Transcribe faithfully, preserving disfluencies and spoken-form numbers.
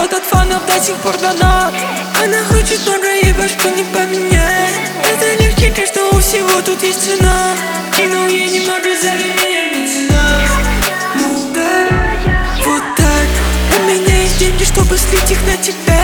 от фанов до сих пор донат. Она хочет много, ей башку не поменять. Это не хитро, что у всего тут есть цена. Кинул ей немного, зови меня меценат. Ну да, вот так. У меня есть деньги, чтобы слить их на тебя.